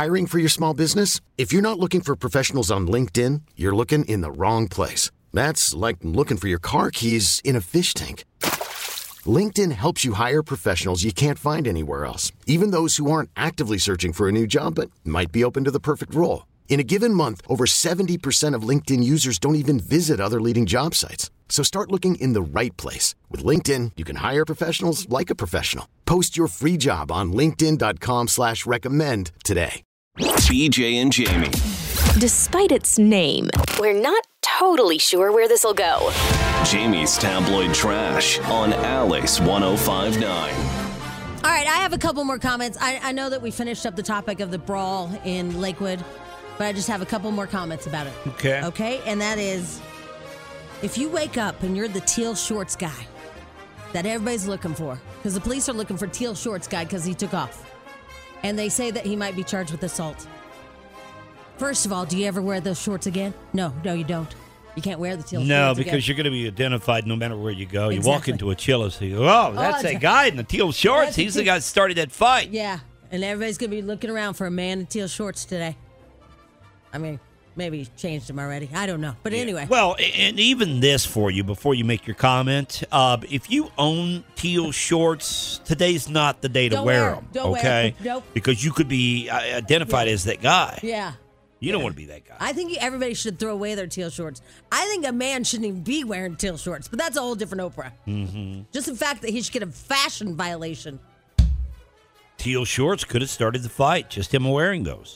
Hiring for your small business? If you're not looking for professionals on LinkedIn, you're looking in the wrong place. That's like looking for your car keys in a fish tank. LinkedIn helps you hire professionals you can't find anywhere else, even those who aren't actively searching for a new job but might be open to the perfect role. In a given month, over 70% of LinkedIn users don't even visit other leading job sites. So start looking in the right place. With LinkedIn, you can hire professionals like a professional. Post your free job on linkedin.com/recommend today. BJ and Jamie. Despite its name, we're not totally sure where this will go. Jamie's Tabloid Trash on Alice 105.9. All right, I have a couple more comments. I know that we finished up the topic of the brawl in Lakewood, but I just have a couple more comments about it. Okay. Okay, and that is, if you wake up and you're the teal shorts guy that everybody's looking for, because the police are looking for teal shorts guy because he took off, and they say that he might be charged with assault. First of all, do you ever wear those shorts again? No, you don't. You can't wear the teal shorts again. No, because you're going to be identified no matter where you go. You walk Exactly. into a Chili's, you go, oh, that's a guy in the teal shorts. He's the guy that started that fight. Yeah, and everybody's going to be looking around for a man in teal shorts today. I mean, maybe he's changed them already. I don't know. But anyway. Well, and even this for you before you make your comment. If you own teal shorts, today's not the day to Don't wear wear 'em. them. Don't wear okay? 'em. Nope. Because you could be identified as that guy. Yeah. You don't want to be that guy. I think everybody should throw away their teal shorts. I think a man shouldn't even be wearing teal shorts, but that's a whole different Oprah. Mm-hmm. Just the fact that he should get a fashion violation. Teal shorts could have started the fight. Just him wearing those.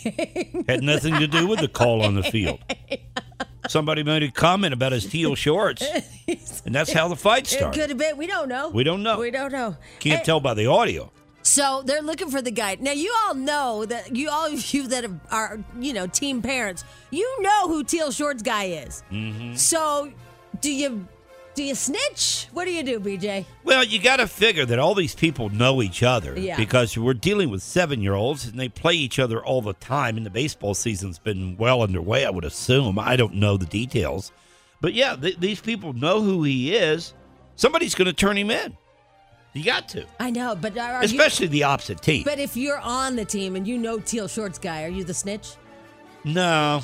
Had nothing to do with the call on the field. Somebody made a comment about his teal shorts, and that's how the fight It started. could have been. We don't know. We don't know. We don't know. Can't tell by the audio. So they're looking for the guy. Now, you all know that all of you that are, team parents, you know who Teal Shorts guy is. Mm-hmm. So do you snitch? What do you do, BJ? Well, you got to figure that all these people know each other Yeah. because we're dealing with 7-year-olds and they play each other all the time. And the baseball season's been well underway, I would assume. I don't know the details. But yeah, these people know who he is. Somebody's going to turn him in. You got to. I know, but especially the opposite team. But if you're on the team and you know Teal Shorts guy, are you the snitch? No.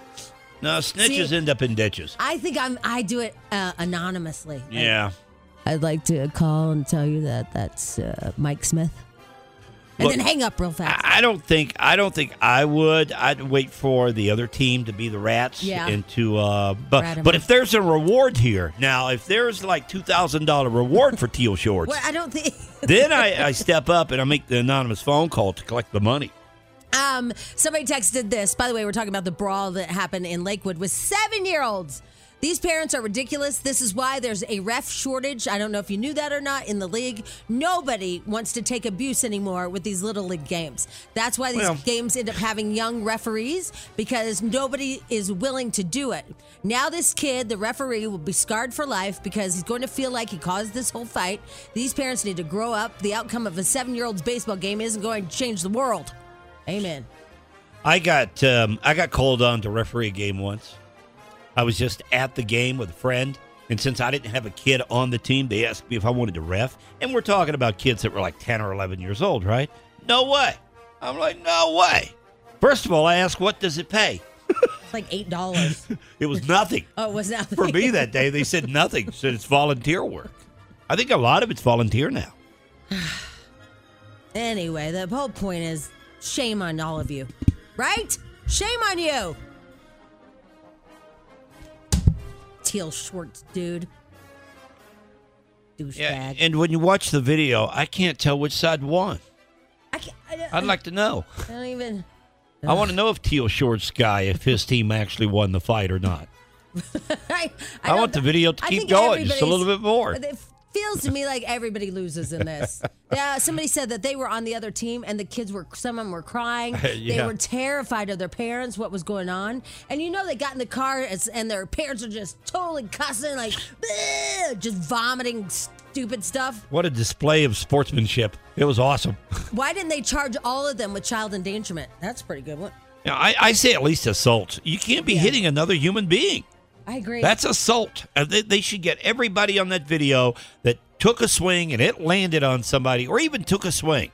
No, snitches end up in ditches. I think I do it anonymously. Yeah. I'd like to call and tell you that that's Mike Smith. And then hang up real fast. I don't think I would. I'd wait for the other team to be the rats. Yeah. And to but if there's a reward here now, if there's like $2,000 reward for teal shorts, Well, I don't think. then I step up and I make the anonymous phone call to collect the money. Somebody texted this. By the way, we're talking about the brawl that happened in Lakewood with 7-year-olds. These parents are ridiculous. This is why there's a ref shortage. I don't know if you knew that or not in the league. Nobody wants to take abuse anymore with these little league games. That's why these games end up having young referees, because nobody is willing to do it. Now this kid, the referee, will be scarred for life because he's going to feel like he caused this whole fight. These parents need to grow up. The outcome of a 7-year-old's baseball game isn't going to change the world. Amen. I got called on to referee a game once. I was just at the game with a friend, and since I didn't have a kid on the team, they asked me if I wanted to ref. And we're talking about kids that were like 10 or 11 years old, right? No way. I'm like, no way. First of all, I asked, what does it pay? It's like $8. It was nothing. Oh, it was nothing. For me that day, they said nothing. Said it's volunteer work. I think a lot of it's volunteer now. Anyway, the whole point is shame on all of you. Right? Shame on you. Teal shorts, dude. Douchebag. Yeah, and when you watch the video, I can't tell which side won. I'd like to know. I don't even. I want to know if Teal Shorts guy, if his team actually won the fight or not. I want the video to keep going just a little bit more. It feels to me like everybody loses in this. Yeah, somebody said that they were on the other team and the kids some of them were crying. Yeah. They were terrified of their parents, what was going on. And they got in the car and their parents are just totally cussing, like, just vomiting stupid stuff. What a display of sportsmanship. It was awesome. Why didn't they charge all of them with child endangerment? That's a pretty good one. Now, I say at least assault. You can't be hitting another human being. I agree. That's assault. They should get everybody on that video that took a swing and it landed on somebody, or even took a swing.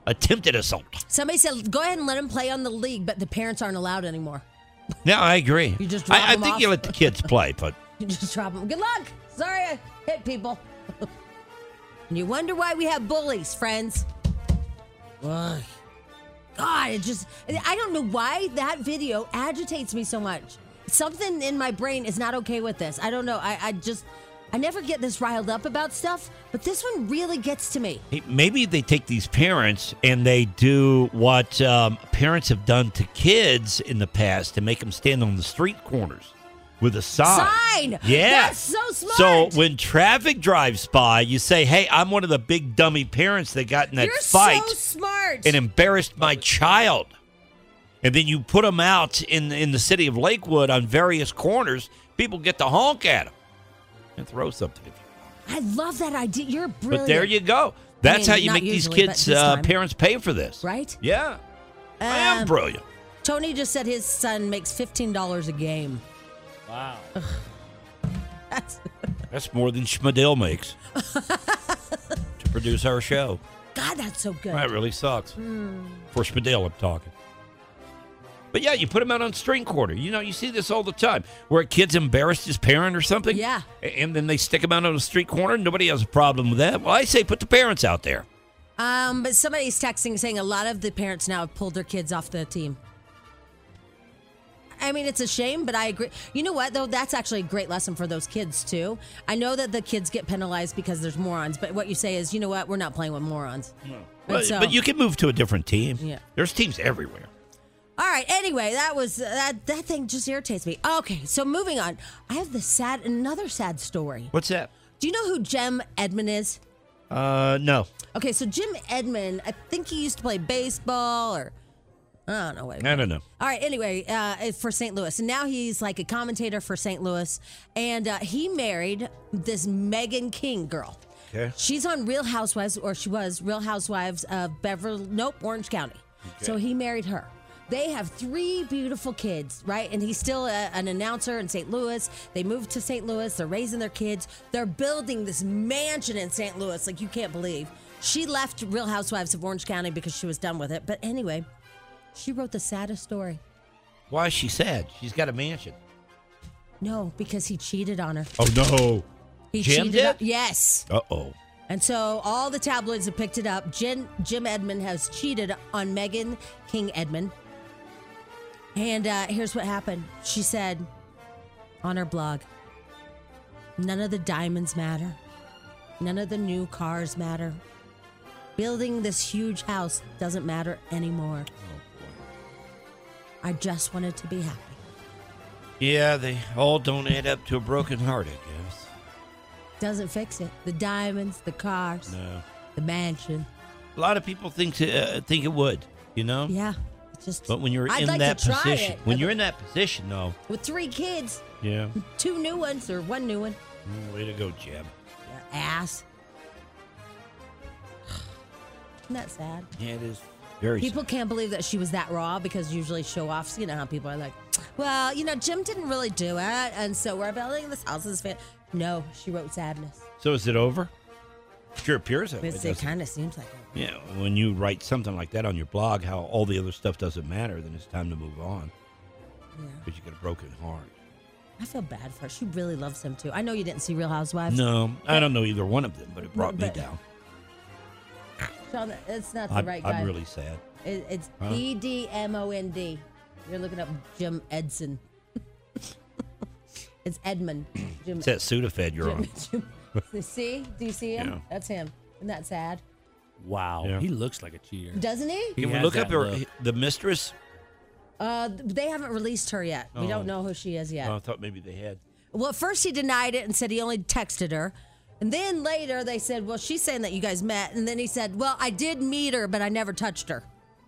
attempted assault. Somebody said, go ahead and let them play on the league, but the parents aren't allowed anymore. No, I agree. You just drop I them think off. you let the kids play, but You just drop them. Good luck. Sorry I hit people. And you wonder why we have bullies, friends. Ugh. God, I don't know why that video agitates me so much. Something in my brain is not okay with this. I don't know. I never get this riled up about stuff, but this one really gets to me. hey, maybe they take these parents and they do what parents have done to kids in the past and make them stand on the street corners with a sign. Yeah. That's so smart. So when traffic drives by, you say, hey, I'm one of the big dummy parents that got in that You're fight so smart. and embarrassed my child. And then you put them out in the city of Lakewood on various corners. People get to honk at them and throw something at you. I love that idea. You're brilliant. But there you go. That's how you not make these usually, but kids' this time. parents pay for this. Right? Yeah. I am brilliant. Tony just said his son makes $15 a game. Wow. That's more than Schmidl makes to produce our show. God, that's so good. That really sucks. For Schmidl, I'm talking. But yeah, you put him out on string quarter. You know, you see this all the time, where a kid's embarrassed his parent or something. Yeah. And then they stick him out on a street corner. Nobody has a problem with that. Well, I say put the parents out there. But somebody's texting saying a lot of the parents now have pulled their kids off the team. I mean, it's a shame, but I agree. You know what, though? That's actually a great lesson for those kids, too. I know that the kids get penalized because there's morons, but what you say is, you know what? We're not playing with morons. No. But you can move to a different team. Yeah. There's teams everywhere. All right. Anyway, that thing just irritates me. Okay, so moving on. I have another sad story. What's that? Do you know who Jim Edmond is? No. Okay, so Jim Edmond, I think he used to play baseball or I don't know. I don't know. All right. Anyway, for St. Louis, and now he's like a commentator for St. Louis, and he married this Megan King girl. Okay. She's on Real Housewives, or she was Real Housewives of Orange County. Okay. So he married her. They have 3 beautiful kids, right? And he's still an announcer in St. Louis. They moved to St. Louis. They're raising their kids. They're building this mansion in St. Louis, like you can't believe. She left Real Housewives of Orange County because she was done with it. But anyway, she wrote the saddest story. Why is she sad? She's got a mansion. No, because he cheated on her. Oh, no. He Jim cheated. did? Yes. Uh-oh. And so all the tabloids have picked it up. Jim Edmond has cheated on Megan King Edmond. And here's what happened. She said on her blog, none of the diamonds matter. None of the new cars matter. Building this huge house doesn't matter anymore. I just wanted to be happy. Yeah, they all don't add up to a broken heart, I guess. Doesn't fix it. The diamonds, the cars, No. the mansion. A lot of people think it would, you know? Yeah. Just, But when you're I'd in like that to try position, it. when you're in that position, though, With 3 kids, yeah. 2 new ones or 1 new one. Way to go, Jim. Your ass. Isn't that sad? Yeah, it is very People can't believe that she was that raw because usually show-offs, you know how people are like, well, you know, Jim didn't really do it, and so we're building this house as fan. No, she wrote sadness. So is it over? Sure appears that way, It doesn't it? kind of seems like it. Yeah, when you write something like that on your blog, how all the other stuff doesn't matter, then it's time to move on. Yeah. Because you got a broken heart. I feel bad for her. She really loves him, too. I know you didn't see Real Housewives. No, I don't know either one of them, but it brought me down. Sean, it's not the right guy. I'm really sad. It's Edmond. You're looking up Jim Edson. It's Edmond. Jim. It's that Sudafed you're on. See? Do you see him? Yeah. That's him. Isn't that sad? Wow. Yeah. He looks like a cheater. Doesn't he? He Can we has look that up her, look. the mistress? They haven't released her yet. We Oh. don't know who she is yet. Oh, I thought maybe they had. Well, at first he denied it and said he only texted her. And then later they said, well, she's saying that you guys met. And then he said, well, I did meet her, but I never touched her.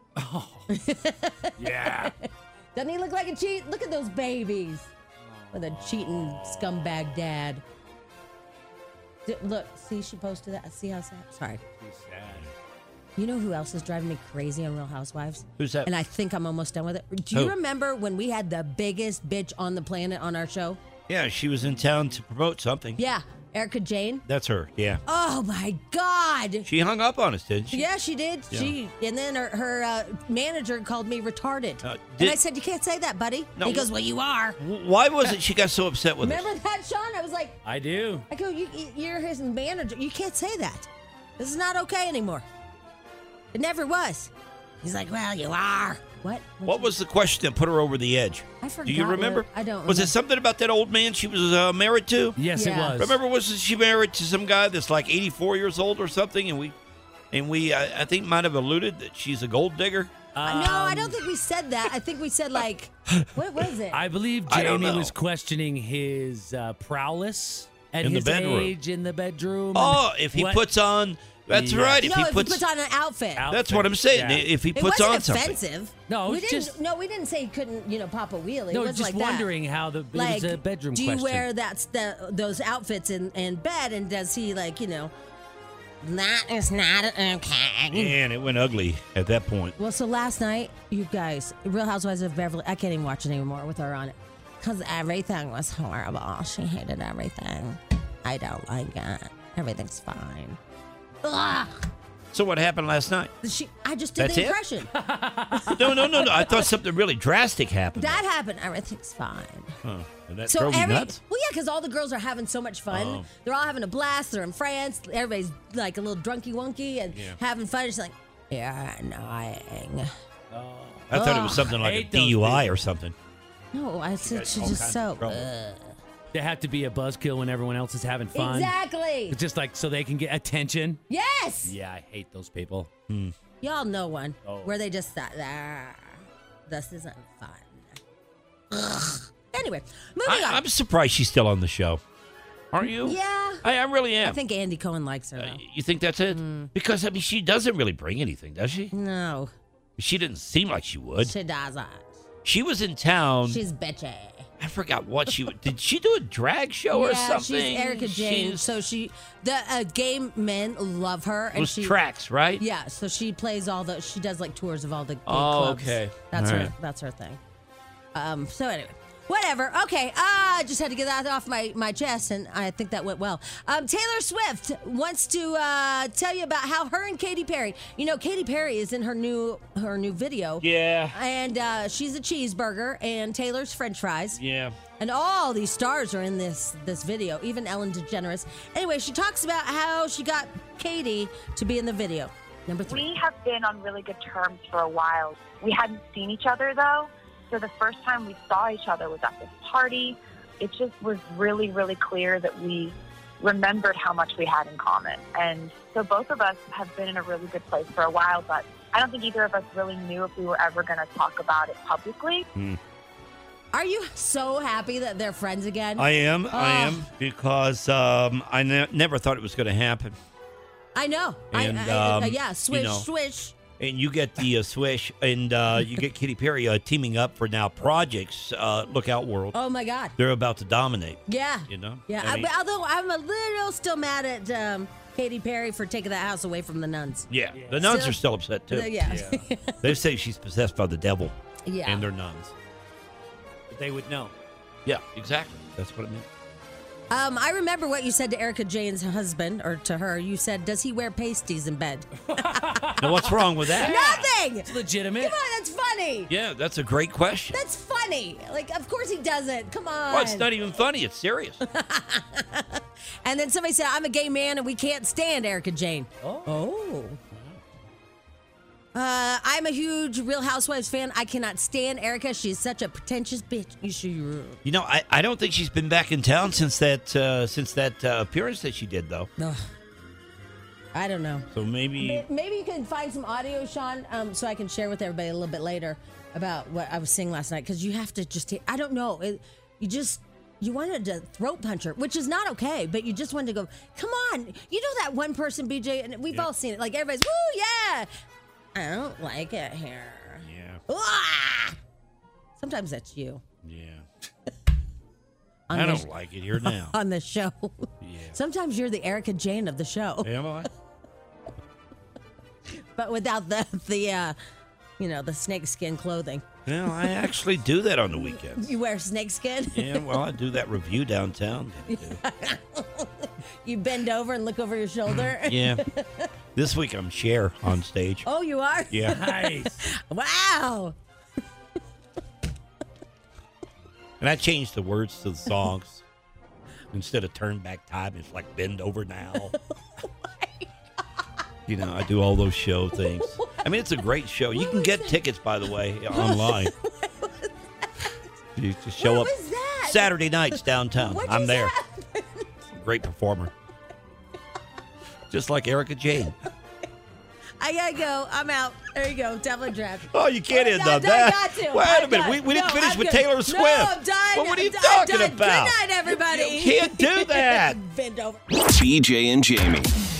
Yeah. Doesn't he look like a cheat? Look at those babies. With a cheating scumbag dad. Look, see, she posted that. See how sad? Sorry. He's sad. You know who else is driving me crazy on Real Housewives? Who's that? And I think I'm almost done with it. Do you Who? remember when we had the biggest bitch on the planet on our show? Yeah, she was in town to promote something. Yeah. Erica Jane. That's her. Yeah. Oh my God. She hung up on us, didn't she? Yeah, she did. Yeah. And then her manager called me retarded. did- and I said, "You can't say that, buddy." No. He goes, "Well, you are." Why was it she got so upset with us? Remember that, Sean? I was like, I do. I go, "You're his manager. You can't say that. This is not okay anymore." It never was. He's like, "Well, you are." What was the question that put her over the edge? I forgot. Do you remember? I don't. Was it remember. something about that old man she was married to? Yes, Yeah. it was. Remember, wasn't she married to some guy that's like 84 years old or something? And we I think might have alluded that she's a gold digger. No, I don't think we said that. I think we said like, what was it? I believe I don't Jamie know. was questioning his prowess at In the his bedroom. age in the bedroom. Oh, and if he what- puts on, that's Yeah. right. no, if he puts on an outfit. that's what I'm saying. Yeah. If he It puts wasn't on something. offensive. No, we it's didn't. just- No, we didn't say he couldn't, pop a wheelie. No, it was just like wondering that. how it Like, was a bedroom do question. you wear those outfits in bed, and does he like, that is not okay. Man, it went ugly at that point. Well, so last night, you guys, Real Housewives of Beverly, I can't even watch it anymore with her on it because everything was horrible. She hated everything. I don't like it. Everything's fine. Ugh. So what happened last night? I just did That's the it? impression. No. I thought something really drastic happened. That happened. Everything's fine. Huh. And that So drove you nuts? well, yeah, because all the girls are having so much fun. Oh. They're all having a blast. They're in France. Everybody's like a little drunky wonky and having fun. It's like, you're annoying. I thought it was something like a Hate those DUI or something. No, I said guys she's all just kinds so. of trouble. They have to be a buzzkill when everyone else is having fun. Exactly. It's just like so they can get attention. Yes. Yeah, I hate those people. Y'all know one Oh. where they just thought, this isn't fun. Ugh. Anyway, moving on. I'm surprised she's still on the show. Aren't you? Yeah. I really am. I think Andy Cohen likes her, though. You think that's it? Because, she doesn't really bring anything, does she? No, She didn't seem like she would. she doesn't. She was in town. She's bitchy. I forgot what she did. She do a drag show or Yeah, something? she's Erica Jane. She's- So the gay men love her, and those she tracks, right? Yeah, so she plays she does like tours of all the gay Oh, clubs. okay. That's All her. right. That's her thing. So anyway, whatever. Okay, I just had to get that off my chest, and I think that went well. Taylor Swift wants to tell you about how her and Katy Perry. Katy Perry is in her new video. Yeah. And she's a cheeseburger, and Taylor's French fries. Yeah. And all these stars are in this video, even Ellen DeGeneres. Anyway, she talks about how she got Katie to be in the video. Number 3. We have been on really good terms for a while. We hadn't seen each other, though. So the first time we saw each other was at this party. It just was really, really clear that we remembered how much we had in common. And so both of us have been in a really good place for a while, but I don't think either of us really knew if we were ever going to talk about it publicly. Are you so happy that they're friends again? I am because I never thought it was going to happen. I know. And, yeah, swish, swish. And you get the Swish, and you get Katy Perry teaming up for now projects. Look Out World. Oh, my God. They're about to dominate. Yeah. Yeah, I mean- but although I'm a little still mad at Katy Perry for taking that house away from the nuns. Yeah. The nuns Still- are still upset, too. Yeah. They say she's possessed by the devil. Yeah. And they're nuns. But they would know. Yeah, exactly. That's what it meant. I remember what you said to Erica Jane's husband, or to her. You said, does he wear pasties in bed? Now, what's wrong with that? Nothing! It's legitimate. Come on, that's funny. Yeah, that's a great question. That's funny. Like, of course he doesn't. Come on. Well, it's not even funny. It's serious. And then somebody said, I'm a gay man and we can't stand Erica Jane. Oh. I'm a huge Real Housewives fan. I cannot stand Erica. She's such a pretentious bitch. You know, I don't think she's been back in town since that appearance that she did, though. Ugh. I don't know. So maybe Maybe you can find some audio, Sean, so I can share with everybody a little bit later about what I was saying last night. Because you have to just, I don't know. You wanted to throat punch her, which is not okay, but you just wanted to go, come on. You know that one person, BJ, and we've all seen it. Like everybody's, woo, yeah. I don't like it here. Yeah. Ah! Sometimes that's you. Yeah. On I the- don't like it here now. On the show. Yeah. Sometimes you're the Erica Jane of the show. Am I? But without the the snakeskin clothing. Well, I actually do that on the weekends. You wear snakeskin? Yeah, well, I do that review downtown. You bend over and look over your shoulder? Yeah. This week I'm Cher on stage. Oh, you are? Yeah. Nice. Wow. And I changed the words to the songs. Instead of turn back time, it's like bend over now. I do all those show things. I mean, it's a great show. You can get tickets, by the way, online. You just show up Saturday nights downtown. I'm there. Great performer. Just like Erica Jane. I gotta go. I'm out. There you go. Devlin Trash. Oh, you can't end on that. Wait a minute. We didn't finish with Taylor Swift. No, I'm done. Well, what are you talking about? Good night, everybody. You can't do that. Bend over. BJ and Jamie.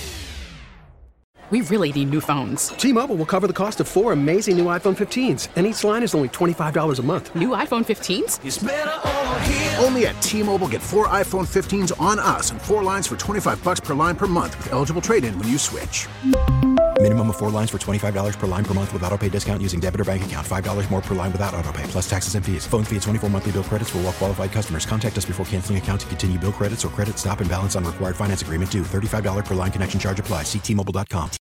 We really need new phones. T-Mobile will cover the cost of 4 amazing new iPhone 15s, and each line is only $25 a month. New iPhone 15s? It's better over here. Only at T-Mobile, get 4 iPhone 15s on us and 4 lines for $25 per line per month with eligible trade-in when you switch. Minimum of 4 lines for $25 per line per month with autopay discount using debit or bank account. $5 more per line without autopay, plus taxes and fees. Phone fee at 24 monthly bill credits for well-qualified customers. Contact us before canceling account to continue bill credits or credit stop and balance on required finance agreement due. $35 per line connection charge applies. See T-Mobile.com.